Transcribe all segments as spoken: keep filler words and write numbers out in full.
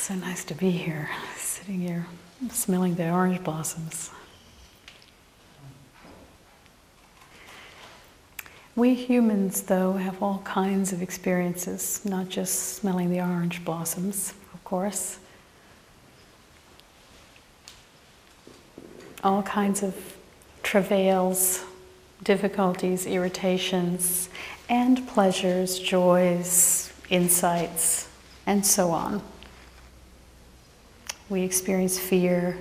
So nice to be here, sitting here, smelling the orange blossoms. We humans, though, have all kinds of experiences, not just smelling the orange blossoms, of course. All kinds of travails, difficulties, irritations, and pleasures, joys, insights, and so on. We experience fear,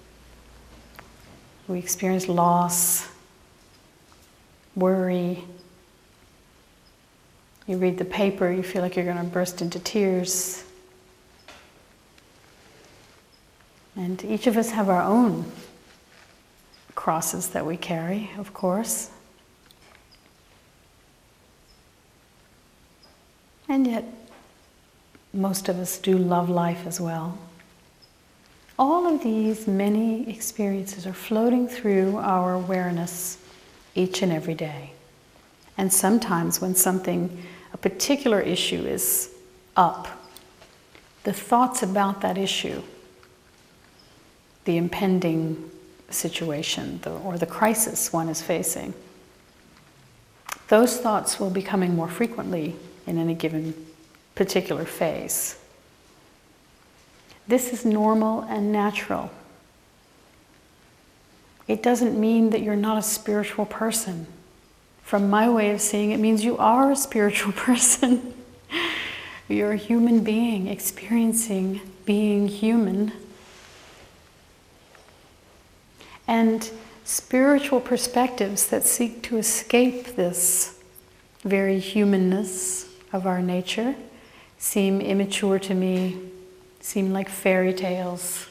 we experience loss, worry. You read the paper, you feel like you're going to burst into tears. And each of us have our own crosses that we carry, of course. And yet, most of us do love life as well. All of these many experiences are floating through our awareness each and every day. And sometimes when something, a particular issue is up, the thoughts about that issue, the impending situation, the, or the crisis one is facing, those thoughts will be coming more frequently in any given particular phase. This is normal and natural. It doesn't mean that you're not a spiritual person. From my way of seeing it, it means you are a spiritual person. You're a human being experiencing being human. And spiritual perspectives that seek to escape this very humanness of our nature seem immature to me, seem like fairy tales.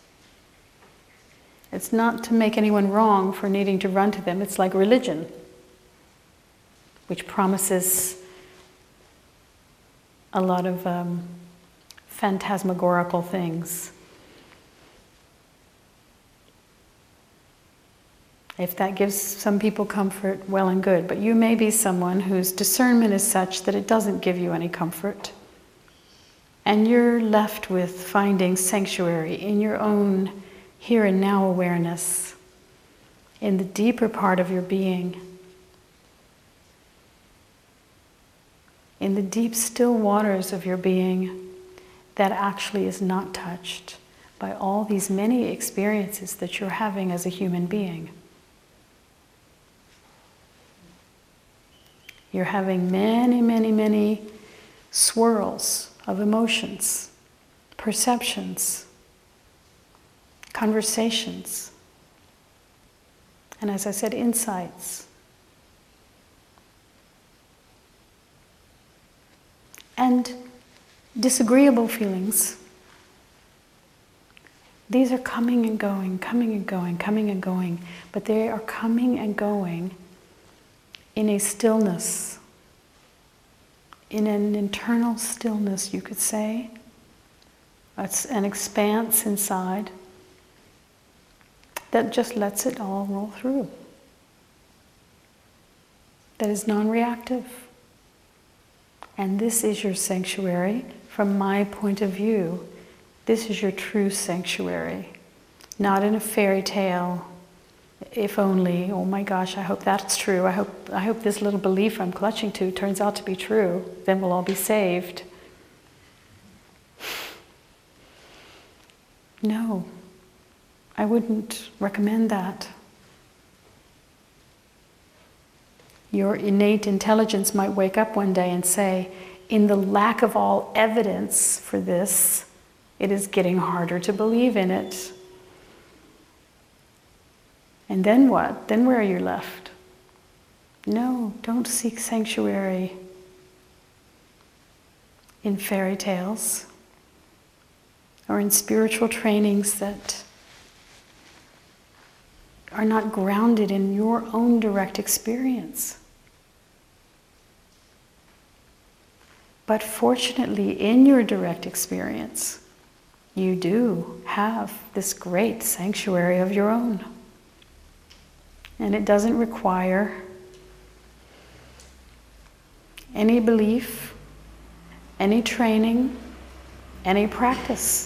It's not to make anyone wrong for needing to run to them. It's like religion, which promises a lot of um, phantasmagorical things. If that gives some people comfort, well and good. But you may be someone whose discernment is such that it doesn't give you any comfort. And you're left with finding sanctuary in your own here and now awareness, in the deeper part of your being, in the deep still waters of your being that actually is not touched by all these many experiences that you're having as a human being. You're having many, many, many swirls of emotions, perceptions, conversations, and as I said, insights. And disagreeable feelings. These are coming and going, coming and going, coming and going, but they are coming and going in a stillness, in an internal stillness, you could say. It's an expanse inside that just lets it all roll through. That is non-reactive. And this is your sanctuary. From my point of view, this is your true sanctuary. Not in a fairy tale, if only, oh my gosh, I hope that's true. I hope, I hope this little belief I'm clutching to turns out to be true. Then we'll all be saved. No, I wouldn't recommend that. Your innate intelligence might wake up one day and say, in the lack of all evidence for this, it is getting harder to believe in it. And then what? Then where are you left? No, don't seek sanctuary in fairy tales or in spiritual trainings that are not grounded in your own direct experience. But fortunately, in your direct experience, you do have this great sanctuary of your own. And it doesn't require any belief, any training, any practice.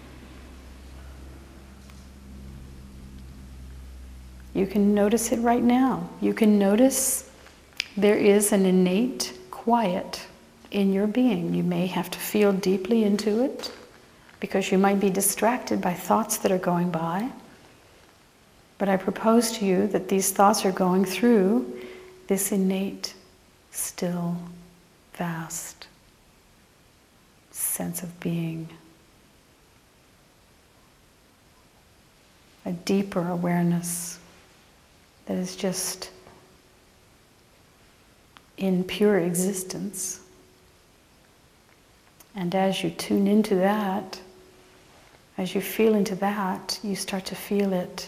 You can notice it right now. You can notice there is an innate quiet in your being. You may have to feel deeply into it because you might be distracted by thoughts that are going by. But I propose to you that these thoughts are going through this innate, still, vast sense of being. A deeper awareness that is just in pure existence. And as you tune into that, as you feel into that, you start to feel it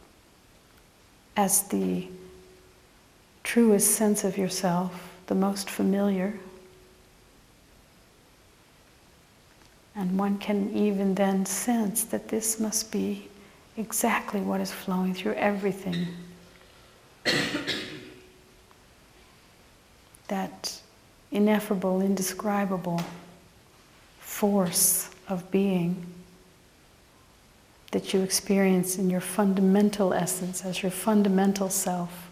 as the truest sense of yourself, the most familiar. And one can even then sense that this must be exactly what is flowing through everything. That ineffable, indescribable force of being that you experience in your fundamental essence, as your fundamental self.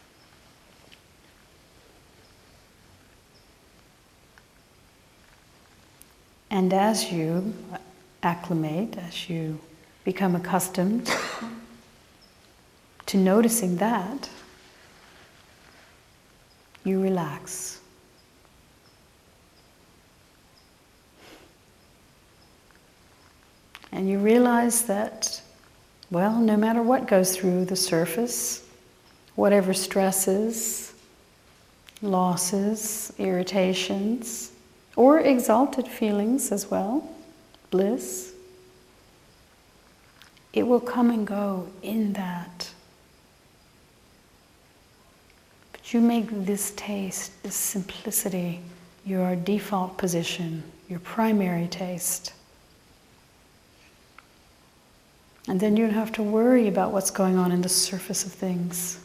And as you acclimate, as you become accustomed to noticing that, you relax. And you realize that, well, no matter what goes through the surface, whatever stresses, losses, irritations, or exalted feelings as well, bliss, it will come and go in that. But you make this taste, this simplicity, your default position, your primary taste. And then you don't have to worry about what's going on in the surface of things.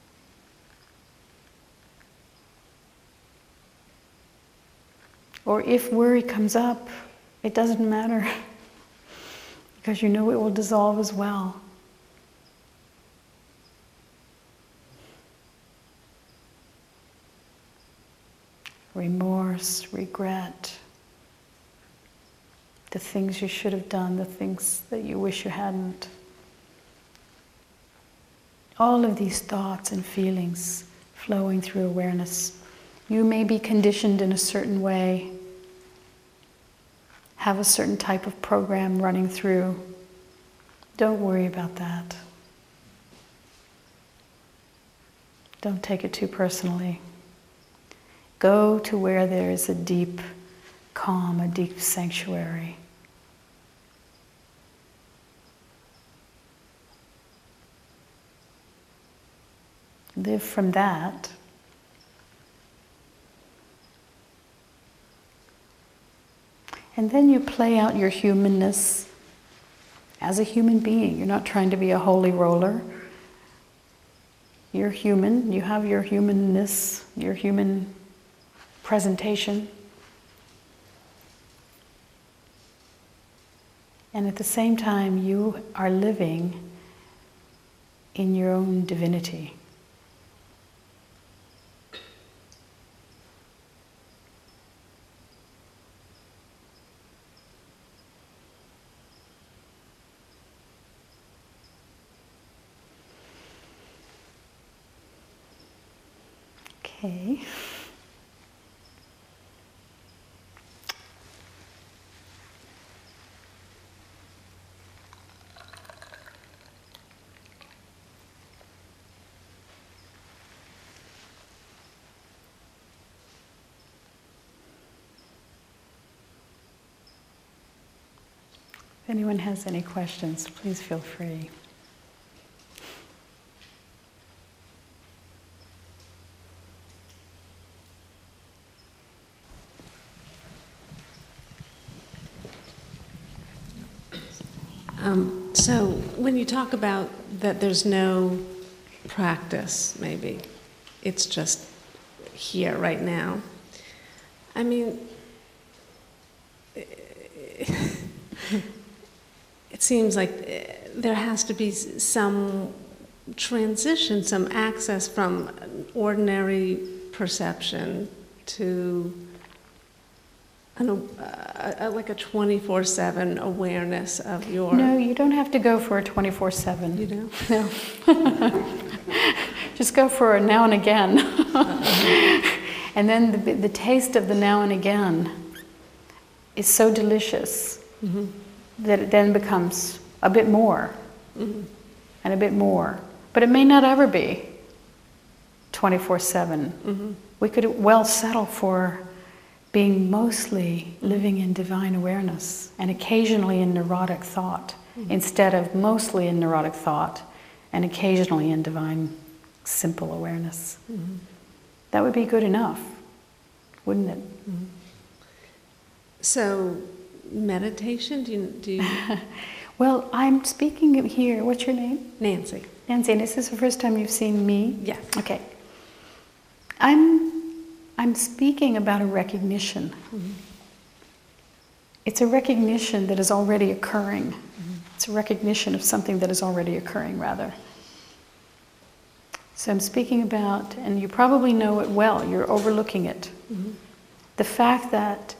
Or if worry comes up, it doesn't matter because you know it will dissolve as well. Remorse, regret, the things you should have done, the things that you wish you hadn't. All of these thoughts and feelings flowing through awareness. You may be conditioned in a certain way, have a certain type of program running through. Don't worry about that. Don't take it too personally. Go to where there is a deep calm, a deep sanctuary. Live from that. And then you play out your humanness as a human being. You're not trying to be a holy roller. You're human. You have your humanness, your human presentation. And at the same time, you are living in your own divinity. Okay. If anyone has any questions, please feel free. Um, so when you talk about that there's no practice, maybe, it's just here right now. I mean, it seems like eh, there has to be s- some transition, some access from ordinary perception to an, uh, a, like a twenty-four seven awareness of your... No, you don't have to go for a twenty-four seven. You do? No. Just go for a now and again. And then the, the taste of the now and again is so delicious mm-hmm. that it then becomes a bit more mm-hmm. and a bit more. But it may not ever be twenty-four seven. Mm-hmm. We could well settle for being mostly living in divine awareness and occasionally in neurotic thought mm-hmm. instead of mostly in neurotic thought and occasionally in divine simple awareness. Mm-hmm. That would be good enough, wouldn't it? Mm-hmm. So, meditation, do you... Do you... Well, I'm speaking here, what's your name? Nancy. Nancy, and is this the first time you've seen me? Yes. Okay. I'm, I'm speaking about a recognition. Mm-hmm. It's a recognition that is already occurring. Mm-hmm. It's a recognition of something that is already occurring, rather. So I'm speaking about, and you probably know it well, you're overlooking it. Mm-hmm. The fact that,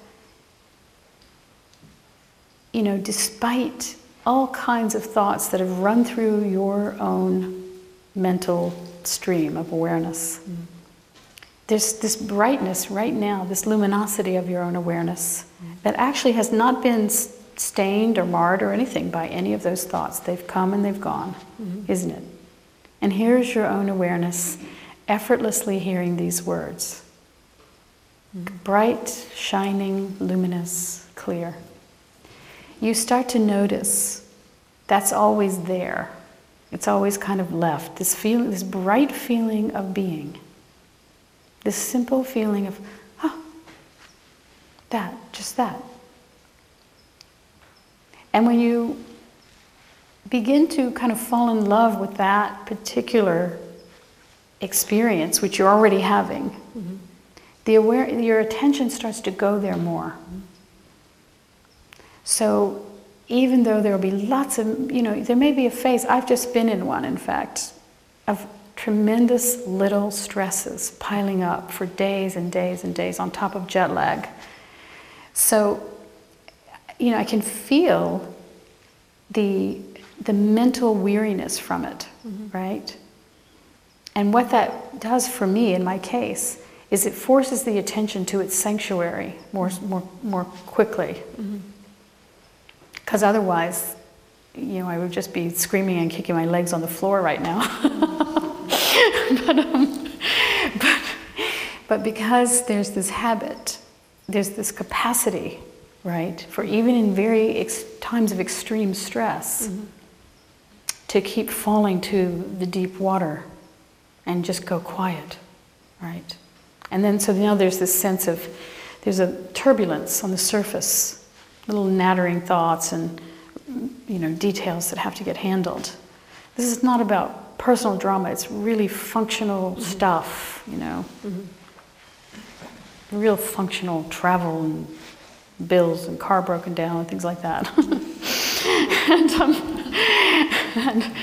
you know, despite all kinds of thoughts that have run through your own mental stream of awareness, mm-hmm. there's this brightness right now, this luminosity of your own awareness mm-hmm. that actually has not been stained or marred or anything by any of those thoughts. They've come and they've gone, mm-hmm. isn't it? And here's your own awareness, effortlessly hearing these words. Mm-hmm. Bright, shining, luminous, clear. You start to notice that's always there. It's always kind of left. This feeling, this bright feeling of being. This simple feeling of, oh, that, just that. And when you begin to kind of fall in love with that particular experience, which you're already having, mm-hmm. the aware, your attention starts to go there more. Mm-hmm. So even though there will be lots of, you know, there may be a phase, I've just been in one, in fact, of tremendous little stresses piling up for days and days and days on top of jet lag. So, you know, I can feel the the mental weariness from it, mm-hmm. right? And what that does for me, in my case, is it forces the attention to its sanctuary more, more, more quickly. Because mm-hmm. otherwise, you know, I would just be screaming and kicking my legs on the floor right now. but, um, but, but because there's this habit, there's this capacity, right, for even in very ex- times of extreme stress, mm-hmm. to keep falling to the deep water and just go quiet, right? And then, so now there's this sense of, there's a turbulence on the surface, little nattering thoughts and, you know, details that have to get handled. This is not about personal drama, it's really functional mm-hmm. stuff, you know. Mm-hmm. Real functional travel and bills and car broken down and things like that. and, um, and,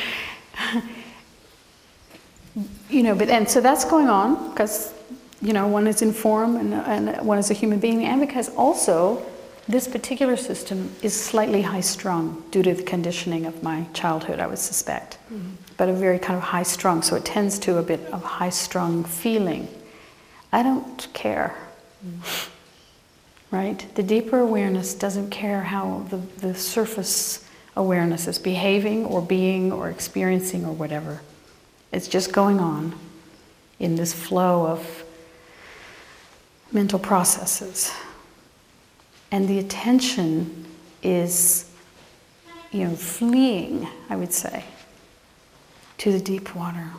you know, but and so that's going on because, you know, one is in form and, and one is a human being, and because also this particular system is slightly high-strung due to the conditioning of my childhood, I would suspect, mm-hmm. but a very kind of high-strung, so it tends to a bit of high-strung feeling. I don't care. Mm-hmm. Right? The deeper awareness doesn't care how the, the surface awareness is behaving or being or experiencing or whatever. It's just going on in this flow of mental processes. And the attention is, you know, fleeing, I would say, to the deep water,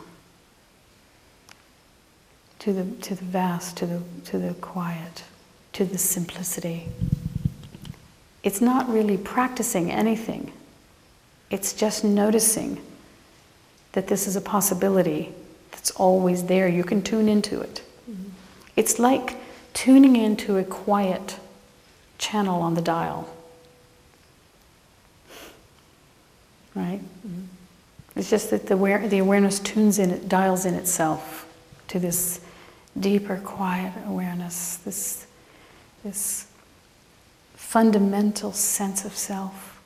to the to the vast, to the to the quiet, to the simplicity. It's not really practicing anything. It's just noticing that this is a possibility that's always there. You can tune into it. Mm-hmm. It's like tuning into a quiet channel on the dial. right? Mm-hmm. It's just that the, aware, the awareness tunes in, it dials in itself to this deeper, quiet awareness, this, this fundamental sense of self.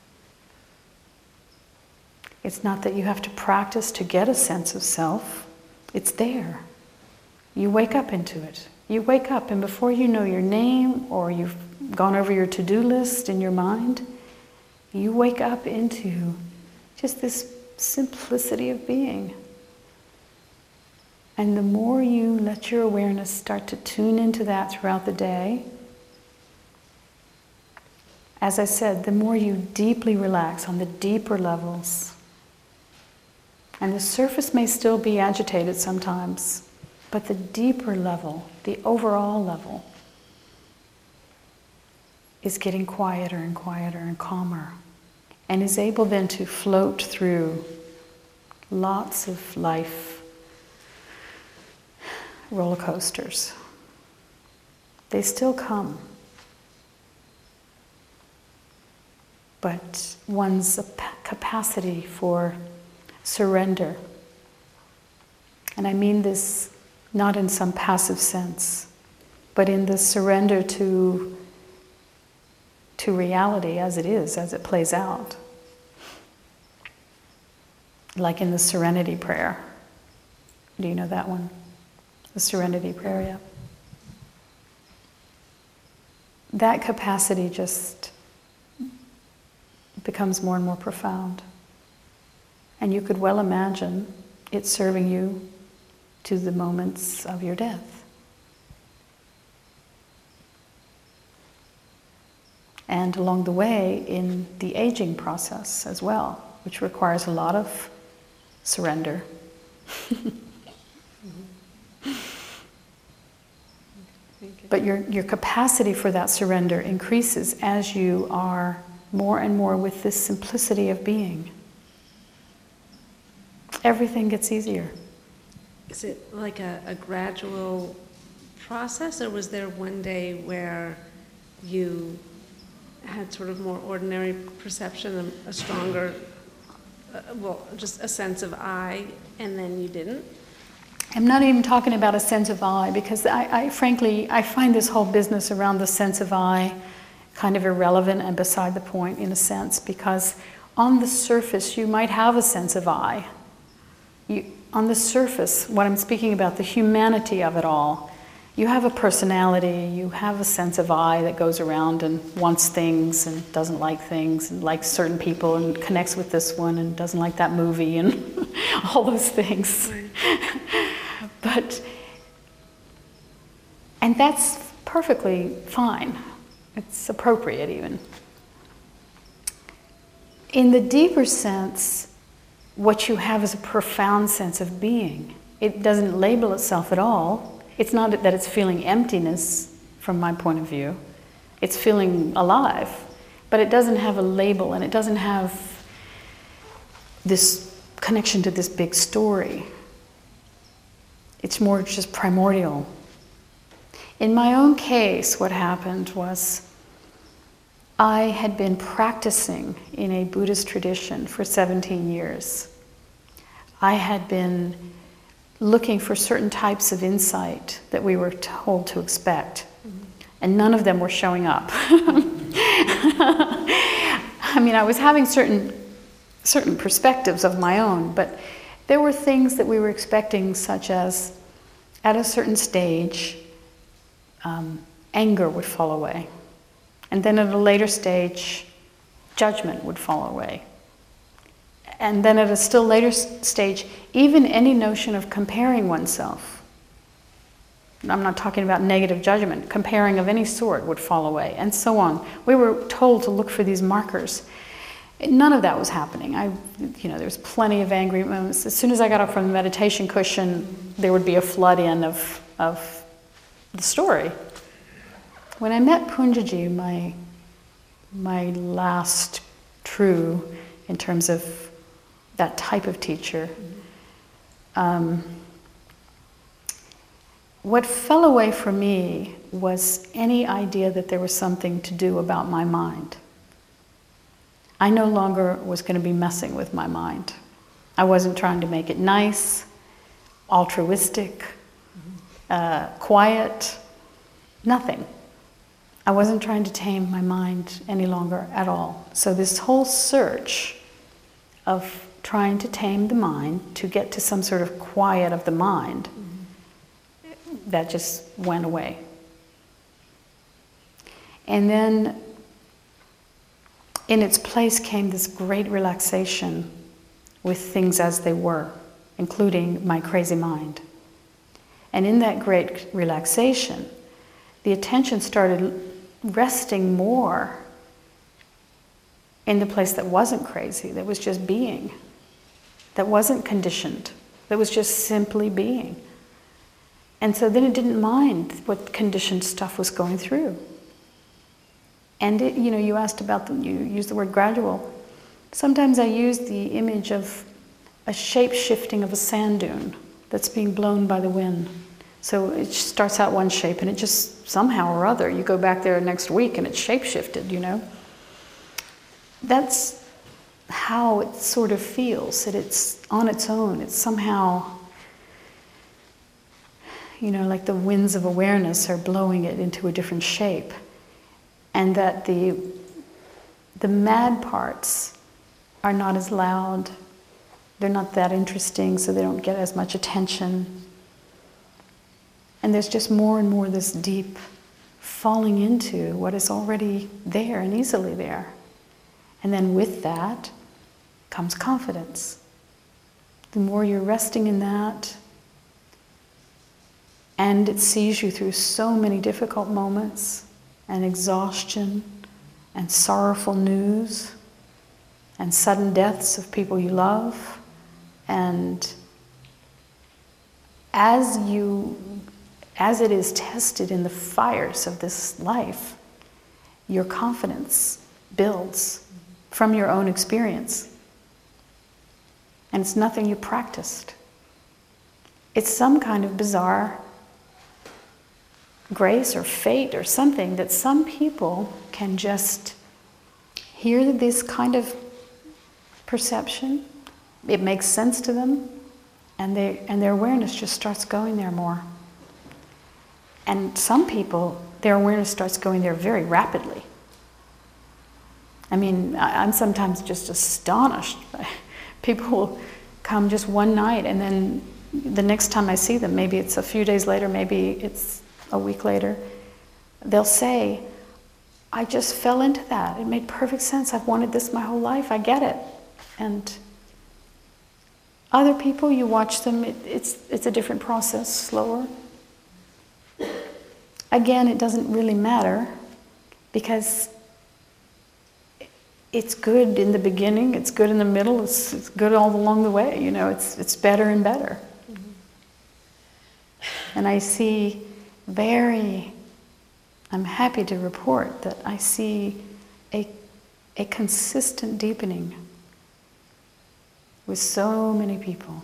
It's not that you have to practice to get a sense of self. It's there. You wake up into it. You wake up, and before you know your name or you've gone over your to-do list in your mind, you wake up into just this simplicity of being. And the more you let your awareness start to tune into that throughout the day, as I said, the more you deeply relax on the deeper levels. And the surface may still be agitated sometimes, but the deeper level, the overall level, is getting quieter and quieter and calmer, and is able then to float through lots of life roller coasters. They still come, but one's capacity for surrender, and I mean this not in some passive sense, but in the surrender to to reality as it is, as it plays out. Like in the Serenity Prayer. Do you know that one? The Serenity Prayer, yeah. That capacity just becomes more and more profound. And you could well imagine it serving you to the moments of your death. And along the way in the aging process as well, which requires a lot of surrender. But your, your capacity for that surrender increases as you are more and more with this simplicity of being. Everything gets easier. Is it like a, a gradual process, or was there one day where you had sort of more ordinary perception, a, a stronger, uh, well, just a sense of I, and then you didn't? I'm not even talking about a sense of I, because I, I frankly, I find this whole business around the sense of I kind of irrelevant and beside the point in a sense, because on the surface you might have a sense of I. You, on the surface, what I'm speaking about, the humanity of it all, you have a personality, you have a sense of I that goes around and wants things and doesn't like things and likes certain people and connects with this one and doesn't like that movie and all those things. Right. But, and that's perfectly fine. It's appropriate even. In the deeper sense, what you have is a profound sense of being. It doesn't label itself at all. It's not that it's feeling emptiness from my point of view. It's feeling alive, but it doesn't have a label and it doesn't have this connection to this big story. It's more just primordial. In my own case, what happened was I had been practicing in a Buddhist tradition for seventeen years. I had been looking for certain types of insight that we were told to expect, mm-hmm. and none of them were showing up. I mean, I was having certain certain perspectives of my own, but there were things that we were expecting, such as at a certain stage, um, anger would fall away. And then at a later stage, judgment would fall away. And then at a still later stage, even any notion of comparing oneself, I'm not talking about negative judgment, comparing of any sort would fall away, and so on. We were told to look for these markers. None of that was happening. I, you know, there was plenty of angry moments. As soon as I got up from the meditation cushion, there would be a flood in of, of the story. When I met Punjaji, my, my last true, in terms of that type of teacher, um, what fell away for me was any idea that there was something to do about my mind. I no longer was going to be messing with my mind. I wasn't trying to make it nice, altruistic, uh, quiet, nothing. I wasn't trying to tame my mind any longer at all. So this whole search of trying to tame the mind to get to some sort of quiet of the mind, mm-hmm. that just went away. And then in its place came this great relaxation with things as they were, including my crazy mind. And in that great relaxation, the attention started resting more in the place that wasn't crazy, that was just being, that wasn't conditioned, that was just simply being. And so then it didn't mind what conditioned stuff was going through. And it, you know, you asked about, the, you used the word gradual. Sometimes I use the image of a shape-shifting of a sand dune that's being blown by the wind. So it starts out one shape and it just somehow or other, you go back there next week and it's shape-shifted, you know. That's how it sort of feels, that it's on its own. It's somehow, you know, like the winds of awareness are blowing it into a different shape. And that the, the mad parts are not as loud. They're not that interesting, so they don't get as much attention. And there's just more and more this deep falling into what is already there and easily there. And then with that comes confidence. The more you're resting in that, and it sees you through so many difficult moments, and exhaustion, and sorrowful news, and sudden deaths of people you love, and as you, as it is tested in the fires of this life, your confidence builds from your own experience. And it's nothing you practiced. It's some kind of bizarre grace or fate or something that some people can just hear this kind of perception. It makes sense to them, and they and their awareness just starts going there more. And some people, their awareness starts going there very rapidly. I mean, I'm sometimes just astonished. People will come just one night, and then the next time I see them, maybe it's a few days later, maybe it's a week later, they'll say, I just fell into that. It made perfect sense. I've wanted this my whole life. I get it. And other people, you watch them, it, it's, it's a different process, slower. Again, it doesn't really matter because it's good in the beginning, it's good in the middle, it's, it's good all along the way. You know, it's, it's better and better. Mm-hmm. And I see very, I'm happy to report that I see a, a consistent deepening with so many people.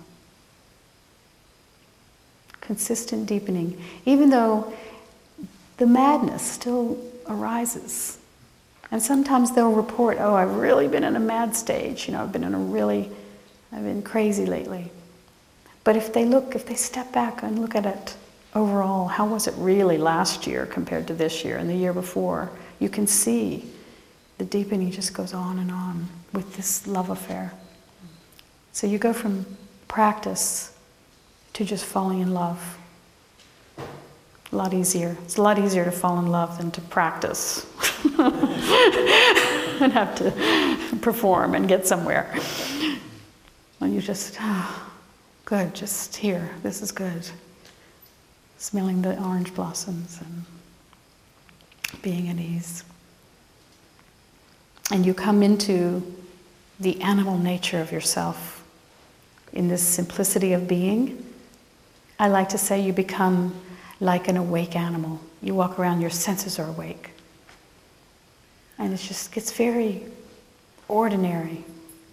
Consistent deepening, even though the madness still arises. And sometimes they'll report, oh, I've really been in a mad stage, you know, I've been in a really, I've been crazy lately. But if they look, if they step back and look at it overall, how was it really last year compared to this year and the year before? You can see the deepening just goes on and on with this love affair. So you go from practice to just falling in love. A lot easier. It's a lot easier to fall in love than to practice and have to perform and get somewhere. When you just, oh, good, just here, this is good. Smelling the orange blossoms and being at ease. And you come into the animal nature of yourself in this simplicity of being. I like to say you become like an awake animal. You walk around, your senses are awake. And it just gets very ordinary.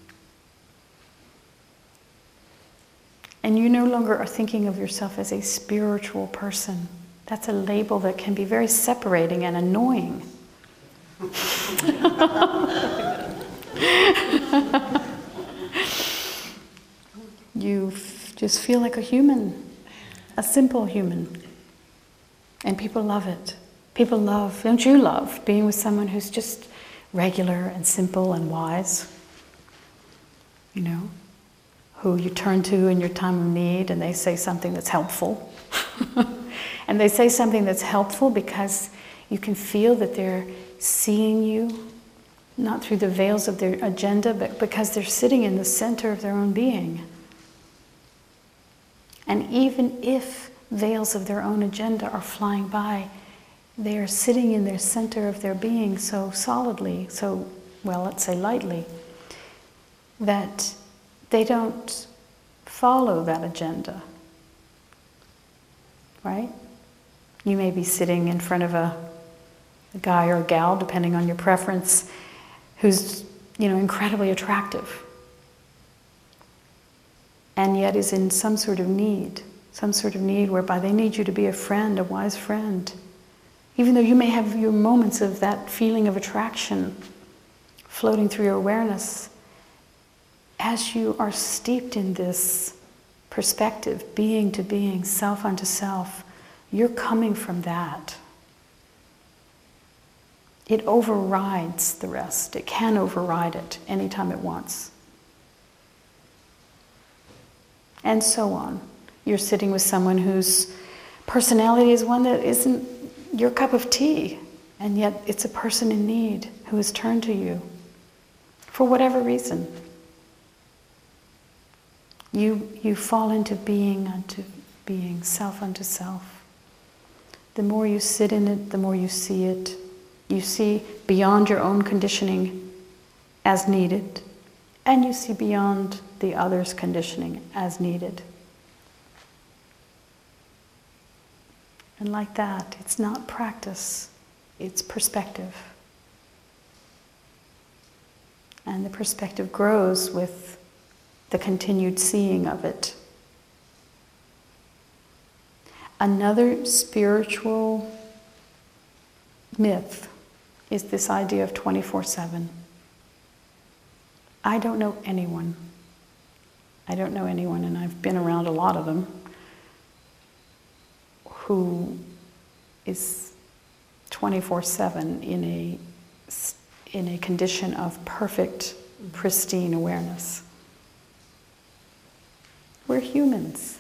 And you no longer are thinking of yourself as a spiritual person. That's a label that can be very separating and annoying. You f- just feel like a human, a simple human. And people love it. People love, don't you love, being with someone who's just regular and simple and wise? You know, who you turn to in your time of need and they say something that's helpful. And they say something that's helpful because you can feel that they're seeing you, not through the veils of their agenda, but because they're sitting in the center of their own being. And even if veils of their own agenda are flying by, they are sitting in their center of their being so solidly, so, well, let's say lightly, that they don't follow that agenda. Right? You may be sitting in front of a, a guy or a gal, depending on your preference, who's, you know, incredibly attractive, and yet is in some sort of need, some sort of need whereby they need you to be a friend, a wise friend. Even though you may have your moments of that feeling of attraction floating through your awareness, as you are steeped in this perspective, being to being, self unto self, you're coming from that. It overrides the rest. It can override it anytime it wants. And so on. You're sitting with someone whose personality is one that isn't your cup of tea, and yet it's a person in need who has turned to you for whatever reason. You, you fall into being unto being, self unto self. The more you sit in it, the more you see it. You see beyond your own conditioning as needed, and you see beyond the other's conditioning as needed. And like that, it's not practice, it's perspective. And the perspective grows with the continued seeing of it. Another spiritual myth is this idea of twenty-four seven. I don't know anyone. I don't know anyone, and I've been around a lot of them, who is twenty-four seven in a, in a condition of perfect, pristine awareness. We're humans.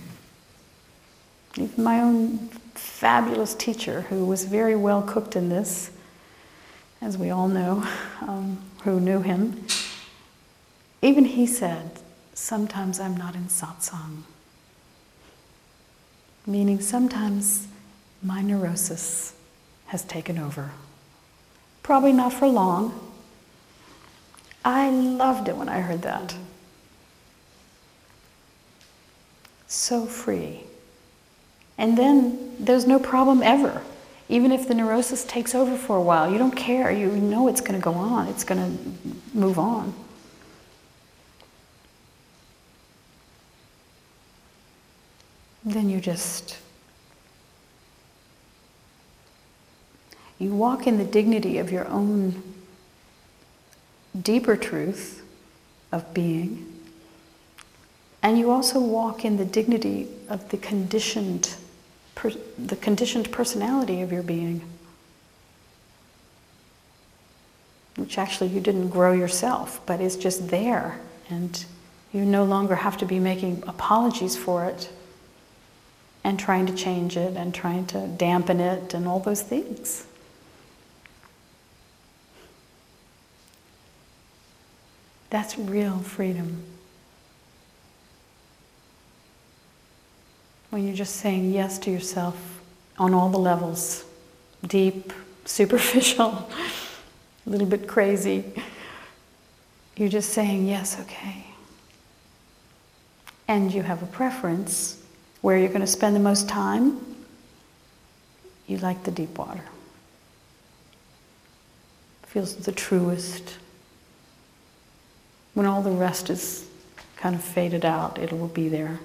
Even my own fabulous teacher, who was very well cooked in this, as we all know, um, who knew him, even he said, sometimes I'm not in satsang. Meaning sometimes my neurosis has taken over. Probably not for long. I loved it when I heard that. So free. And then there's no problem ever. Even if the neurosis takes over for a while, you don't care. You know it's going to go on. It's going to move on. Then you just, you walk in the dignity of your own deeper truth of being, and you also walk in the dignity of the conditioned, per, the conditioned personality of your being, which actually you didn't grow yourself, but is just there, and you no longer have to be making apologies for it, and trying to change it, and trying to dampen it, and all those things. That's real freedom. When you're just saying yes to yourself on all the levels, deep, superficial, a little bit crazy. You're just saying yes, okay. And you have a preference where you're going to spend the most time. You like the deep water. Feels the truest. When all the rest is kind of faded out, it will be there.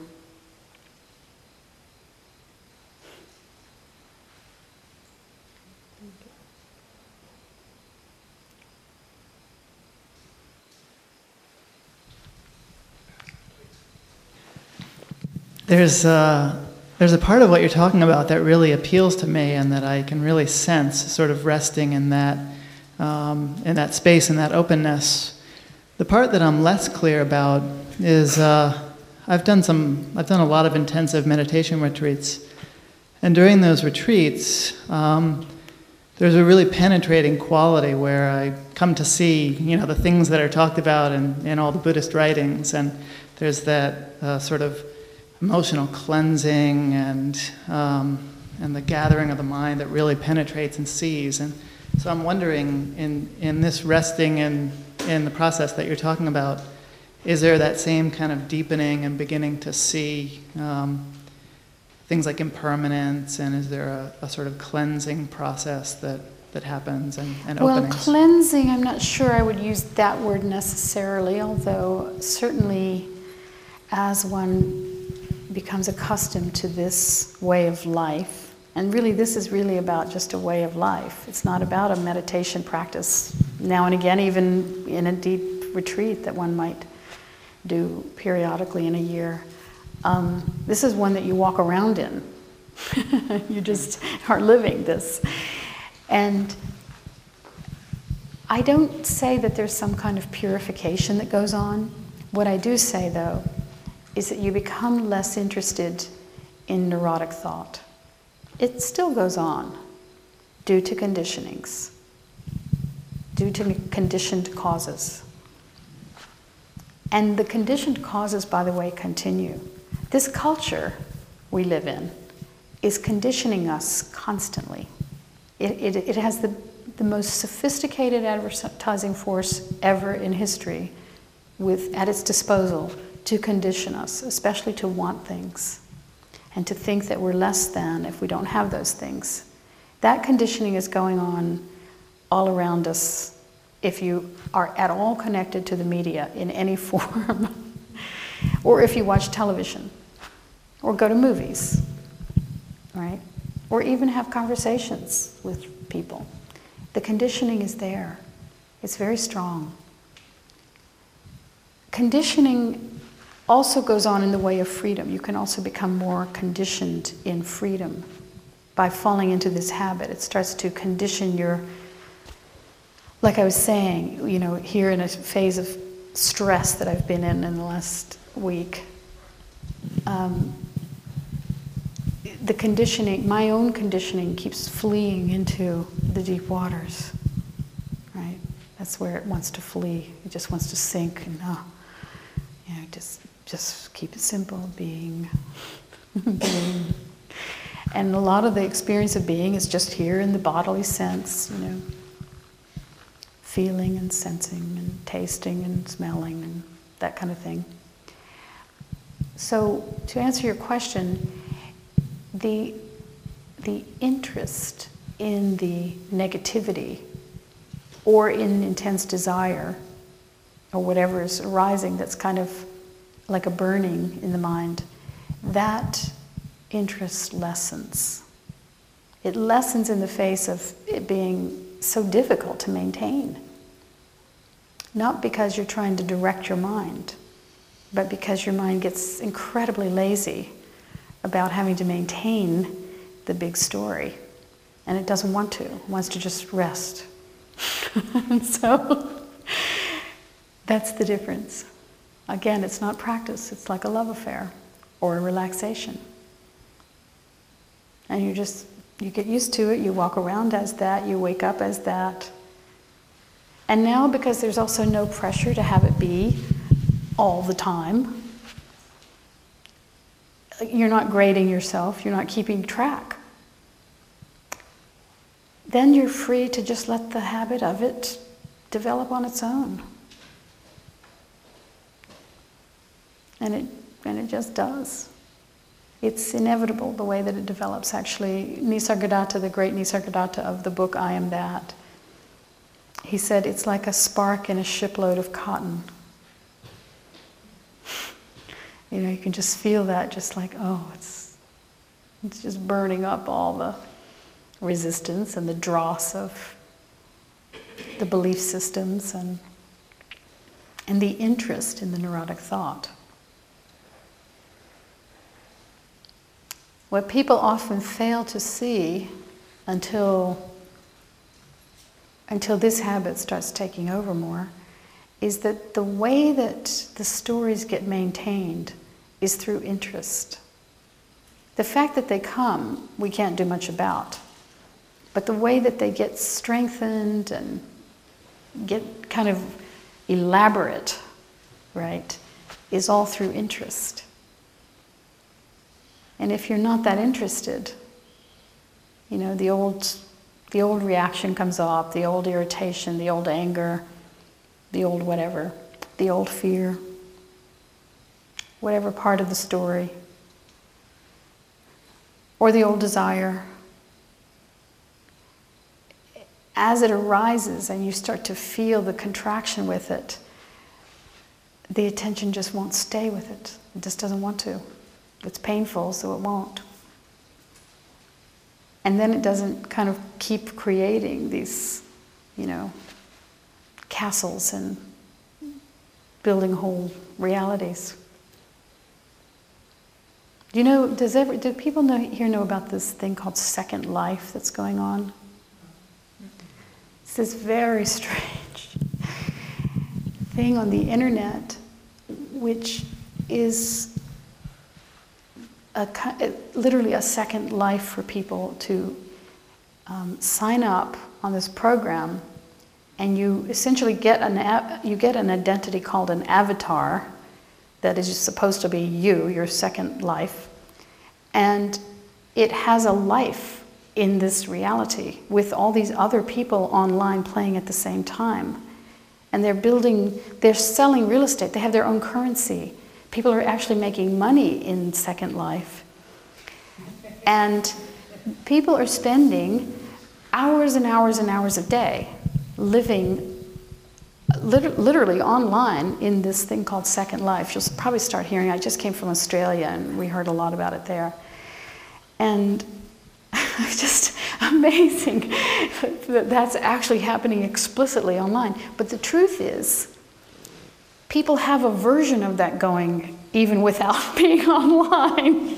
there's uh, there's a part of what you're talking about that really appeals to me, and that I can really sense, sort of resting in that um, in that space, in that openness. The part that I'm less clear about is uh, I've done some I've done a lot of intensive meditation retreats, and during those retreats, um, there's a really penetrating quality where I come to see, you know, the things that are talked about in, in all the Buddhist writings, and there's that uh, sort of emotional cleansing and um, and the gathering of the mind that really penetrates and sees. And so I'm wondering, in in this resting in in the process that you're talking about, is there that same kind of deepening and beginning to see um, things like impermanence, and is there a, a sort of cleansing process that, that happens and, and well, openings? Well, cleansing, I'm not sure I would use that word necessarily, although certainly as one becomes accustomed to this way of life, and really this is really about just a way of life. It's not about a meditation practice, now and again, even in a deep retreat that one might do periodically in a year. Um, this is one that you walk around in. You just are living this. And I don't say that there's some kind of purification that goes on. What I do say, though, is that you become less interested in neurotic thought. It still goes on due to conditionings, due to conditioned causes. And the conditioned causes, by the way, continue. This culture we live in is conditioning us constantly. It, it, it has the, the most sophisticated advertising force ever in history with, at its disposal to condition us, especially to want things and to think that we're less than if we don't have those things. That conditioning is going on all around us if you are at all connected to the media in any form, or if you watch television, or go to movies, right? Or even have conversations with people. The conditioning is there. It's very strong. Conditioning also goes on in the way of freedom. You can also become more conditioned in freedom by falling into this habit. It starts to condition your, like I was saying, you know, here in a phase of stress that I've been in in the last week, um, the conditioning, my own conditioning keeps fleeing into the deep waters, right? That's where it wants to flee. It just wants to sink and, oh, you know, just, just keep it simple, being, being. And a lot of the experience of being is just here in the bodily sense, you know, feeling and sensing and tasting and smelling and that kind of thing. So to answer your question, the, the interest in the negativity or in intense desire or whatever is arising that's kind of like a burning in the mind, that interest lessens. It lessens in the face of it being so difficult to maintain. Not because you're trying to direct your mind, but because your mind gets incredibly lazy about having to maintain the big story. And it doesn't want to. It wants to just rest. And so that's the difference. Again, it's not practice. It's like a love affair or a relaxation. And you just, you get used to it. You walk around as that. You wake up as that. And now, because there's also no pressure to have it be all the time, you're not grading yourself, you're not keeping track. Then you're free to just let the habit of it develop on its own. And it, and it just does. It's inevitable the way that it develops, actually. Nisargadatta, the great Nisargadatta of the book I Am That, he said it's like a spark in a shipload of cotton. You know, you can just feel that, just like, oh, it's, it's just burning up all the resistance and the dross of the belief systems and, and the interest in the neurotic thought. what people often fail to see until, until this habit starts taking over more is that the way that the stories get maintained is through interest. The fact that they come, we can't do much about. But the way that they get strengthened and get kind of elaborate, right, is all through interest. And if you're not that interested, you know, the old, the old reaction comes up, the old irritation, the old anger, the old whatever, the old fear, whatever part of the story, or the old desire. As it arises and you start to feel the contraction with it, the attention just won't stay with it. It just doesn't want to. It's painful, so it won't. And then it doesn't kind of keep creating these, you know, castles and building whole realities. Do you know, does every, do people know, here know about this thing called Second Life that's going on? It's this very strange thing on the internet, which is a, literally a second life for people to um, sign up on this program, and you essentially get an you get an identity called an avatar that is supposed to be you, your second life, and it has a life in this reality with all these other people online playing at the same time. And they're building, they're selling real estate, they have their own currency. People are actually making money in Second Life. And people are spending hours and hours and hours a day living lit- literally online in this thing called Second Life. You'll probably start hearing, I just came from Australia and we heard a lot about it there. And it's just amazing that that's actually happening explicitly online. But the truth is, people have a version of that going even without being online.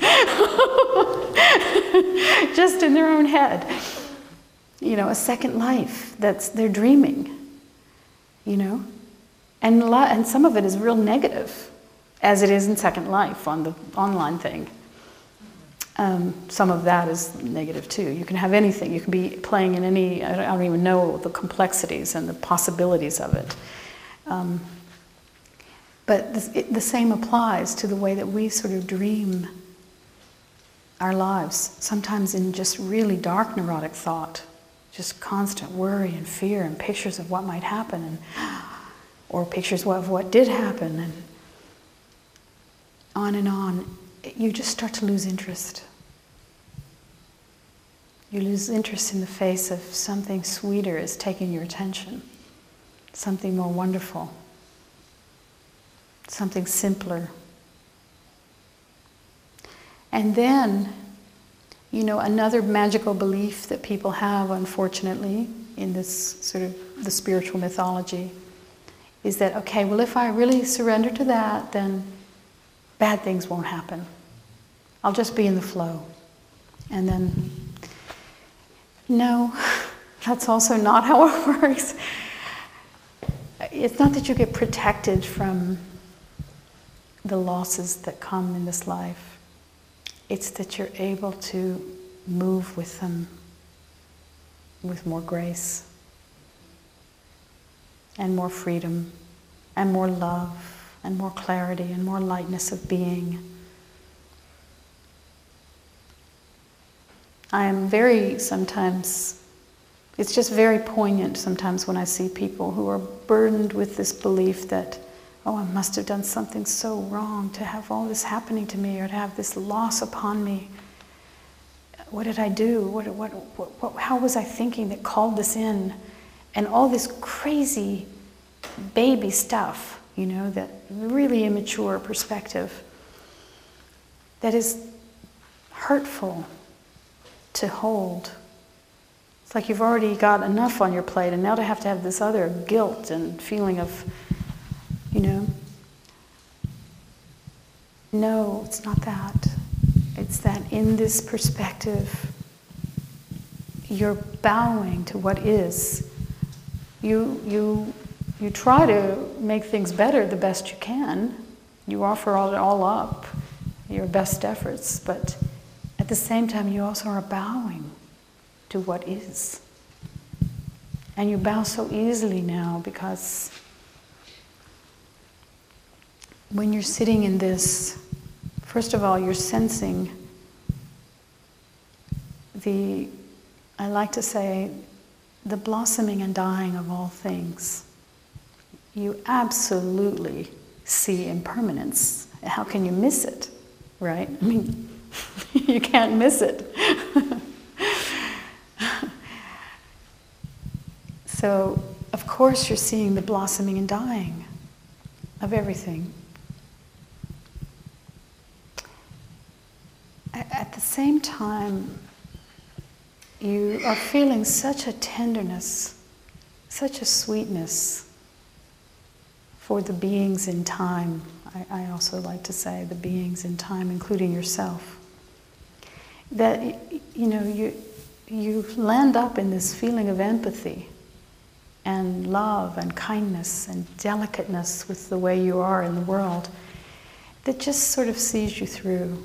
Just in their own head. You know, a second life that's they're dreaming. You know? And a lot, and some of it is real negative, as it is in Second Life on the online thing. Um, some of that is negative too. You can have anything. You can be playing in any, I don't, I don't even know the complexities and the possibilities of it. Um, but this, it, the same applies to the way that we sort of dream our lives, sometimes in just really dark neurotic thought, just constant worry and fear and pictures of what might happen, and or pictures of what did happen, and on and on. You just start to lose interest. You lose interest in the face of something sweeter is taking your attention, something more wonderful, something simpler. And then, you know, another magical belief that people have, unfortunately, in this sort of the spiritual mythology, is that, okay, well, if I really surrender to that, then bad things won't happen. I'll just be in the flow. And then, no, that's also not how it works. It's not that you get protected from the losses that come in this life. It's that you're able to move with them with more grace and more freedom and more love and more clarity and more lightness of being. I am very sometimes, it's just very poignant sometimes when I see people who are burdened with this belief that, oh, I must have done something so wrong to have all this happening to me or to have this loss upon me. What did I do? What, what, what, what, how was I thinking that called this in? And all this crazy baby stuff, you know, that really immature perspective that is hurtful to hold. It's like you've already got enough on your plate, and now to have to have this other guilt and feeling of, you know, no, it's not that. It, It's that in this perspective, you're bowing to what is. You, you, you try to make things better the best you can. You offer all, all up, your best efforts, but at the same time, you also are bowing to what is. And you bow so easily now because when you're sitting in this, first of all, you're sensing the, I like to say, the blossoming and dying of all things. You absolutely see impermanence. How can you miss it, right? I mean, you can't miss it. So, of course, you're seeing the blossoming and dying of everything. At the same time, you are feeling such a tenderness, such a sweetness for the beings in time. I, I also like to say the beings in time, including yourself. That, you know, you, you land up in this feeling of empathy and love and kindness and delicateness with the way you are in the world that just sort of sees you through.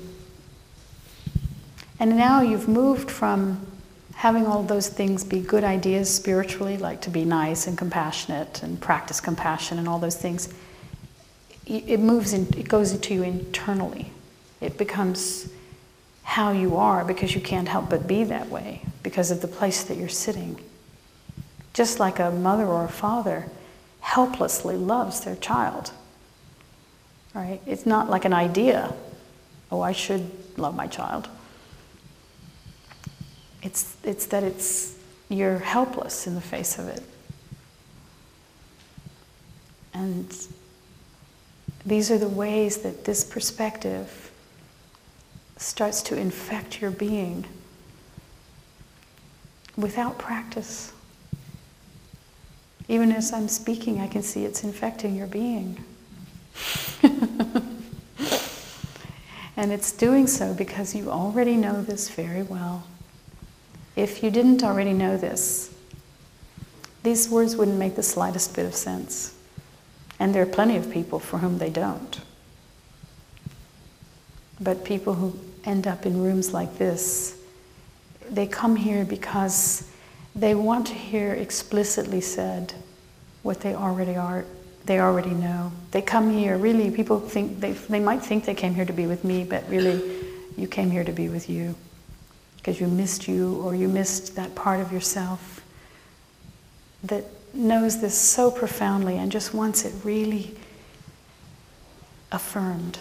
And now you've moved from having all those things be good ideas spiritually, like to be nice and compassionate and practice compassion and all those things. It moves in, it goes into you internally. It becomes how you are because you can't help but be that way because of the place that you're sitting. Just like a mother or a father helplessly loves their child, right? It's not like an idea, oh, I should love my child. It's, it's that it's, you're helpless in the face of it. And these are the ways that this perspective starts to infect your being without practice. Even as I'm speaking, I can see it's infecting your being. And it's doing so because you already know this very well. If you didn't already know this, these words wouldn't make the slightest bit of sense. And there are plenty of people for whom they don't. But people who end up in rooms like this, they come here because they want to hear explicitly said what they already are, they already know. They come here, really, people think, they, they might think they came here to be with me, but really, you came here to be with you. Because you missed you, or you missed that part of yourself that knows this so profoundly and just wants it really affirmed.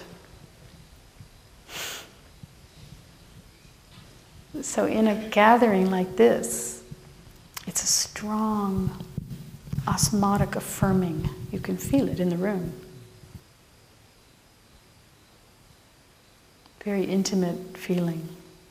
So in a gathering like this, it's a strong osmotic affirming. You can feel it in the room. Very intimate feeling.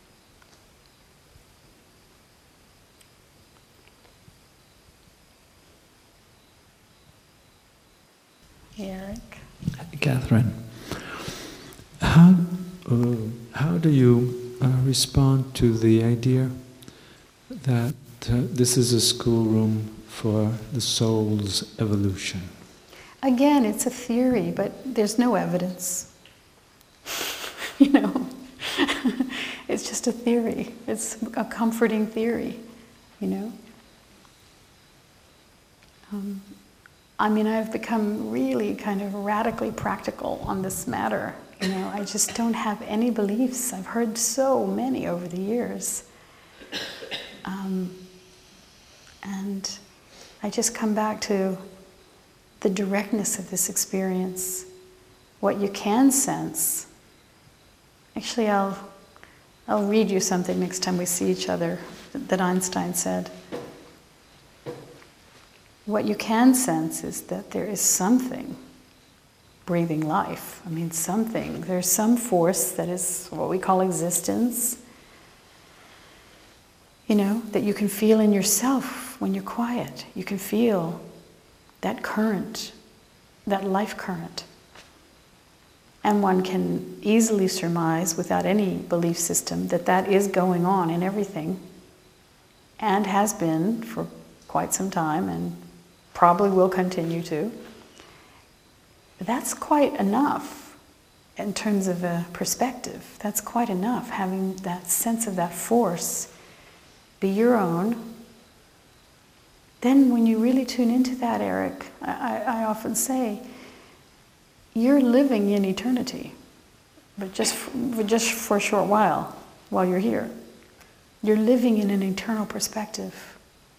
Eric? Catherine, how, uh, how do you uh, respond to the idea that uh, this is a schoolroom for the soul's evolution? Again, it's a theory, but there's no evidence. You know, it's just a theory. It's a comforting theory, you know. Um, I mean, I've become really kind of radically practical on this matter. You know, I just don't have any beliefs. I've heard so many over the years. Um, and I just come back to the directness of this experience, what you can sense. Actually, I'll, I'll read you something next time we see each other that Einstein said. What you can sense is that there is something breathing life. I mean, something. There's some force that is what we call existence, you know, that you can feel in yourself when you're quiet. You can feel that current, that life current. And one can easily surmise, without any belief system, that that is going on in everything, and has been for quite some time, and probably will continue to. That's quite enough in terms of a perspective. That's quite enough, having that sense of that force be your own. Then when you really tune into that, Eric, I, I often say, you're living in eternity, but just for, just for a short while, while you're here. You're living in an eternal perspective.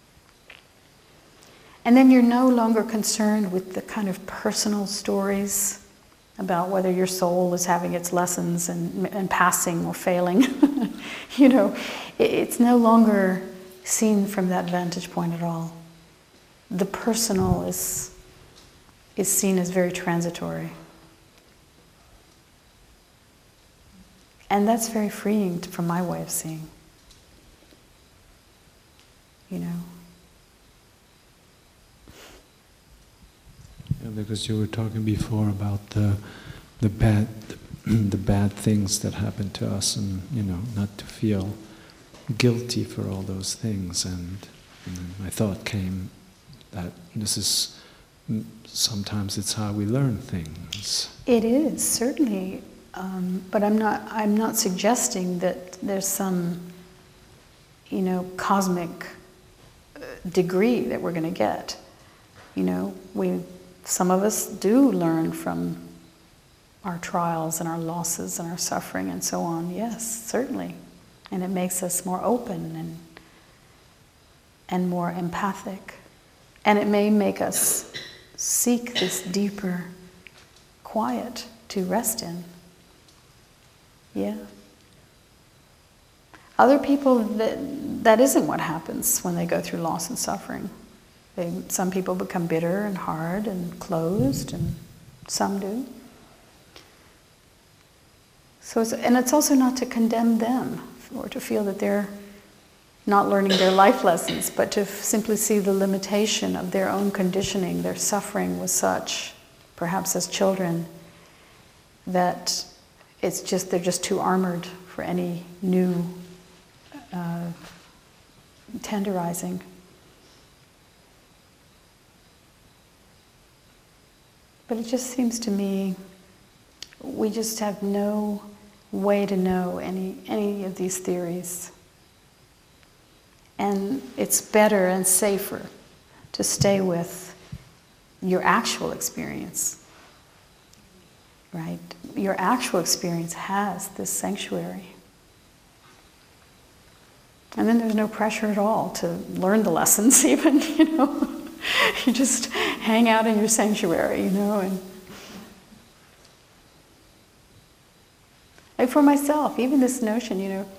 And then you're no longer concerned with the kind of personal stories about whether your soul is having its lessons and, and passing or failing. You know, it, it's no longer seen from that vantage point at all. The personal is, is seen as very transitory. And that's very freeing from my way of seeing. You know. Yeah, because you were talking before about the the bad the bad things that happen to us, and you know, not to feel guilty for all those things. And, and then my thought came that this is sometimes it's how we learn things. It is certainly. Um, but I'm not. I'm not suggesting that there's some, you know, cosmic degree that we're going to get. You know, we. Some of us do learn from our trials and our losses and our suffering and so on. Yes, certainly, and it makes us more open and and more empathic, and it may make us seek this deeper quiet to rest in. Yeah. Other people, that, that isn't what happens when they go through loss and suffering. They, some people become bitter and hard and closed, and some do. So, it's, and it's also not to condemn them or to feel that they're not learning their life lessons, but to f- simply see the limitation of their own conditioning. Their suffering was such, perhaps as children, that it's just, they're just too armored for any new uh, tenderizing. But it just seems to me we just have no way to know any, any of these theories. And it's better and safer to stay with your actual experience. Right? Your actual experience has this sanctuary. And then there's no pressure at all to learn the lessons even, you know. You just hang out in your sanctuary, you know. And like for myself, even this notion, you know,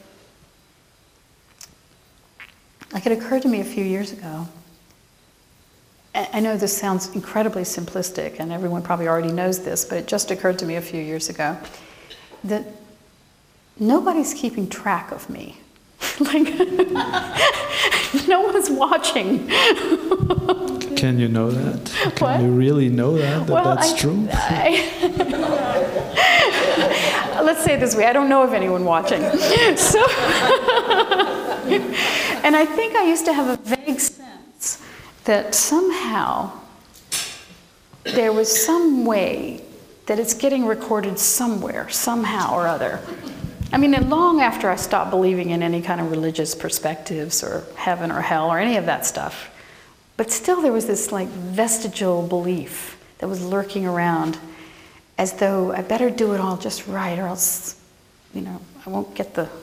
like it occurred to me a few years ago. I know this sounds incredibly simplistic, and everyone probably already knows this, but it just occurred to me a few years ago that nobody's keeping track of me. Like, no one's watching. Can you know that? Can What? you really know that, that Well, that's I, true? I, let's say it this way, I don't know of anyone watching. So, and I think I used to have a vague sense that somehow there was some way that it's getting recorded somewhere, somehow or other. I mean, and long after I stopped believing in any kind of religious perspectives or heaven or hell or any of that stuff, but still there was this like vestigial belief that was lurking around, as though I better do it all just right, or else, you know, I won't get the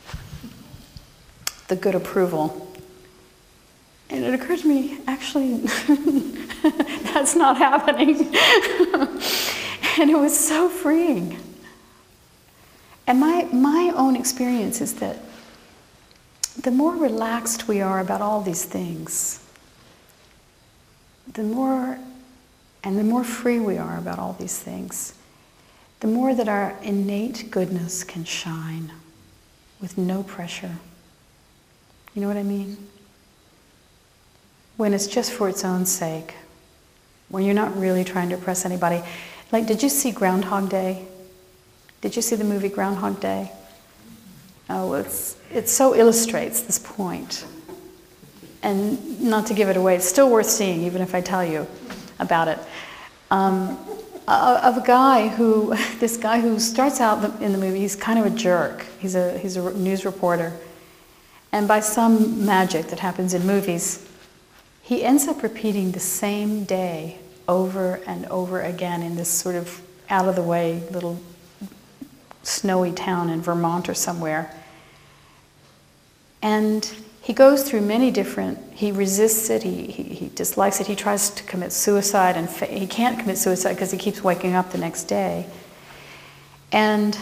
the good approval. And it occurred to me, actually, that's not happening. And it was so freeing. And my, my own experience is that the more relaxed we are about all these things, the more, and the more free we are about all these things, the more that our innate goodness can shine with no pressure. You know what I mean? When it's just for its own sake, when you're not really trying to impress anybody. Like, did you see Groundhog Day? Did you see the movie Groundhog Day? Oh, it's, it so illustrates this point. And not to give it away, it's still worth seeing, even if I tell you about it. Um, of a guy who, this guy who starts out in the movie, he's kind of a jerk. He's a, he's a news reporter. And by some magic that happens in movies, he ends up repeating the same day over and over again in this sort of out-of-the-way little snowy town in Vermont or somewhere. And he goes through many different, he resists it, he, he, he dislikes it, he tries to commit suicide, and fa- he can't commit suicide because he keeps waking up the next day. And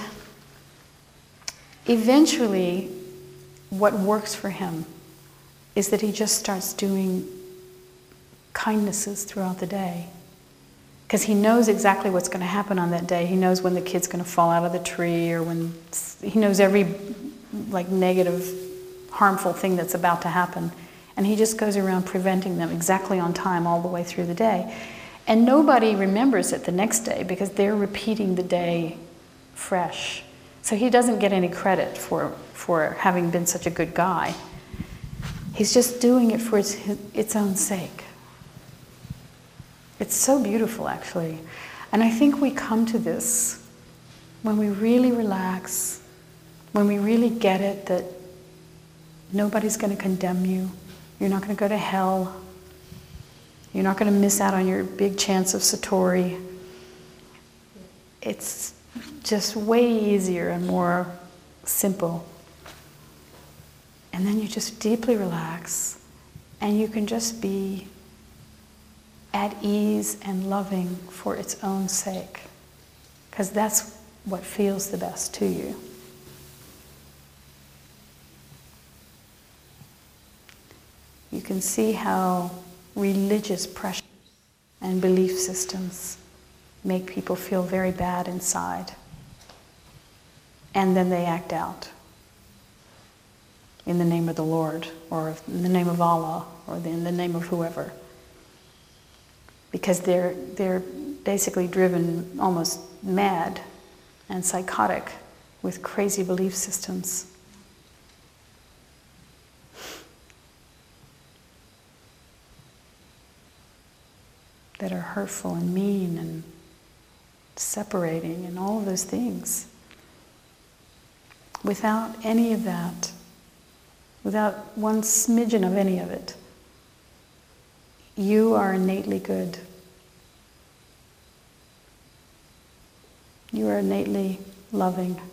eventually, what works for him is that he just starts doing kindnesses throughout the day. Because he knows exactly what's going to happen on that day. He knows when the kid's going to fall out of the tree, or when he knows every like negative, harmful thing that's about to happen. And he just goes around preventing them exactly on time all the way through the day. And nobody remembers it the next day because they're repeating the day fresh. So he doesn't get any credit for, for having been such a good guy. He's just doing it for its, its own sake. It's so beautiful, actually. And I think we come to this when we really relax, when we really get it that nobody's going to condemn you. You're not going to go to hell. You're not going to miss out on your big chance of Satori. It's just way easier and more simple. And then you just deeply relax, and you can just be at ease and loving for its own sake, because that's what feels the best to you. You can see how religious pressures and belief systems make people feel very bad inside, and then they act out in the name of the Lord, or in the name of Allah, or in the name of whoever. Because they're, they're basically driven almost mad and psychotic with crazy belief systems. That are hurtful and mean and separating and all of those things. Without any of that, without one smidgen of any of it, you are innately good. You are innately loving.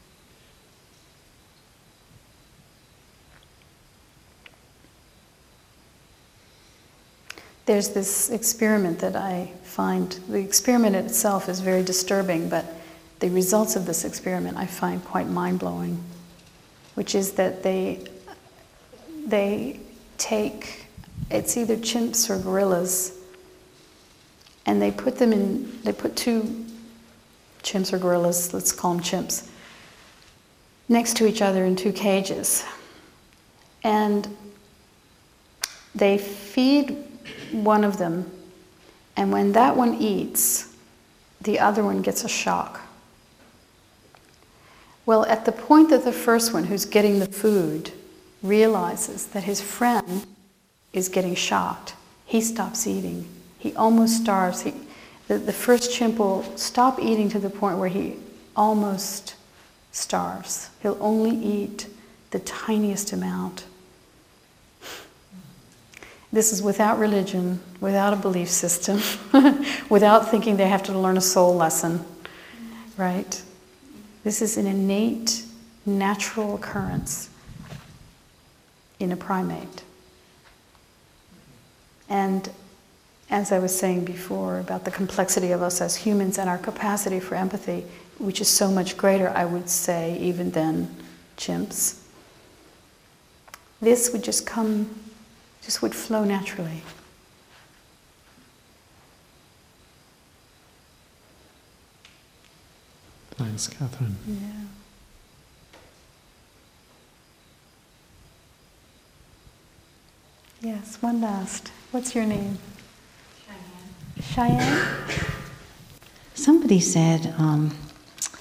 There's this experiment that I find, the experiment itself is very disturbing, but the results of this experiment I find quite mind-blowing, which is that they, they take, it's either chimps or gorillas, and they put them in, they put two chimps or gorillas, let's call them chimps, next to each other in two cages. And they feed one of them, and when that one eats, the other one gets a shock. Well, at the point that the first one, who's getting the food, realizes that his friend is getting shocked, he stops eating. He almost starves. He, the, the first chimp will stop eating to the point where he almost starves. He'll only eat the tiniest amount. This is without religion, without a belief system, without thinking they have to learn a soul lesson, right? This is an innate, natural occurrence in a primate. And as I was saying before about the complexity of us as humans and our capacity for empathy, which is so much greater, I would say, even than chimps, this would just come just would flow naturally. Thanks, Catherine. Yeah. Yes, one last. What's your name? Cheyenne. Cheyenne? Somebody said um,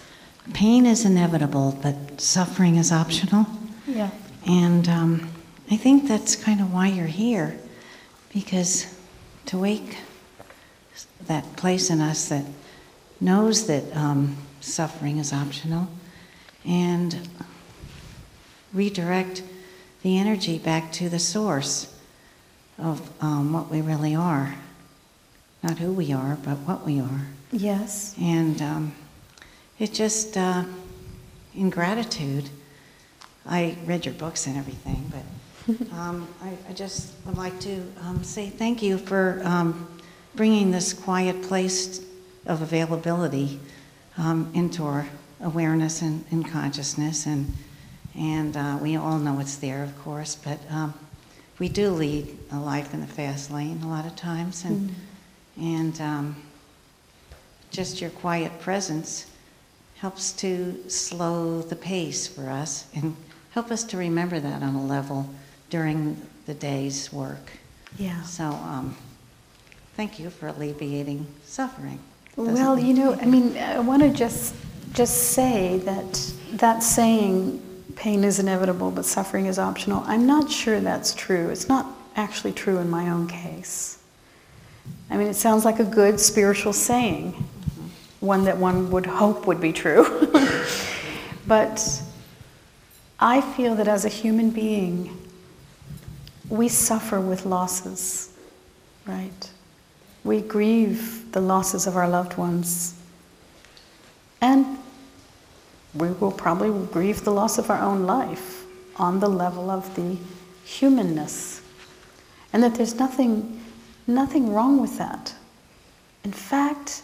pain is inevitable, but suffering is optional. Yeah. And um, I think that's kind of why you're here, because to wake that place in us that knows that um, suffering is optional and redirect the energy back to the source of um, what we really are. Not who we are, but what we are. Yes. And um, it just, uh, in gratitude, I read your books and everything, but um, I, I just would like to um, say thank you for um, bringing this quiet place of availability um, into our awareness and, and consciousness. And, and uh, we all know it's there, of course, but um, we do lead a life in the fast lane a lot of times. And, mm. and um, just your quiet presence helps to slow the pace for us and help us to remember that on a level during the day's work. Yeah. So, um, thank you for alleviating suffering. Well, you know, I mean, I want to just just say that that saying, pain is inevitable, but suffering is optional, I'm not sure that's true. It's not actually true in my own case. I mean, it sounds like a good spiritual saying, mm-hmm. one that one would hope would be true. But I feel that as a human being, we suffer with losses, right? We grieve the losses of our loved ones. And we will probably grieve the loss of our own life on the level of the humanness. And that there's nothing, nothing wrong with that. In fact,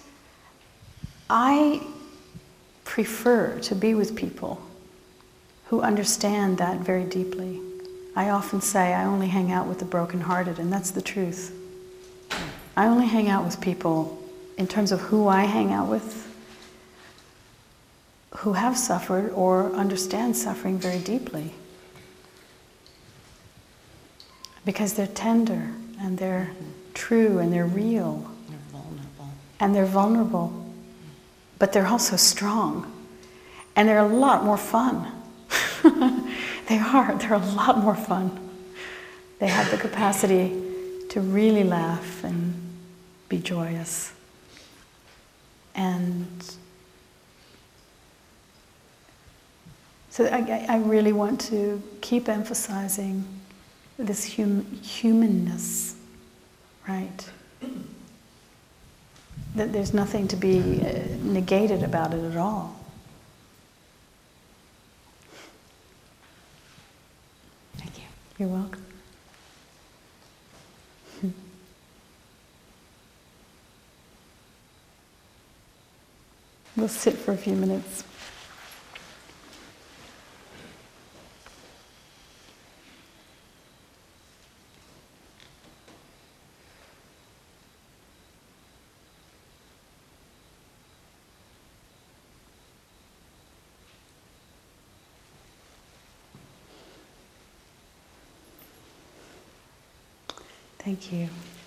I prefer to be with people who understand that very deeply. I often say I only hang out with the brokenhearted, and that's the truth. I only hang out with people, in terms of who I hang out with, who have suffered or understand suffering very deeply. Because they're tender, and they're true, and they're real. They're vulnerable. And they're vulnerable. But they're also strong. And they're a lot more fun. They are. They're a lot more fun. They have the capacity to really laugh and be joyous. And so I, I really want to keep emphasizing this hum, humanness, right? That there's nothing to be uh, negated about it at all. Thank you. You're welcome. We'll sit for a few minutes. Thank you.